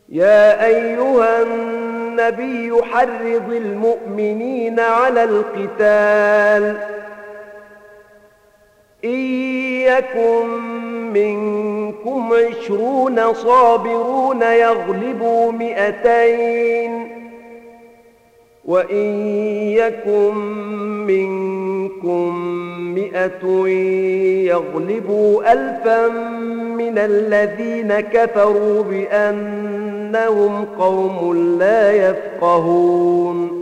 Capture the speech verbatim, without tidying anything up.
يا أيها النبي حرض المؤمنين على القتال إن يكن منكم عشرون صابرون يغلبوا مئتين وإن يكن منكم مئة يغلبوا ألفا من الذين كفروا بأنهم قوم لا يفقهون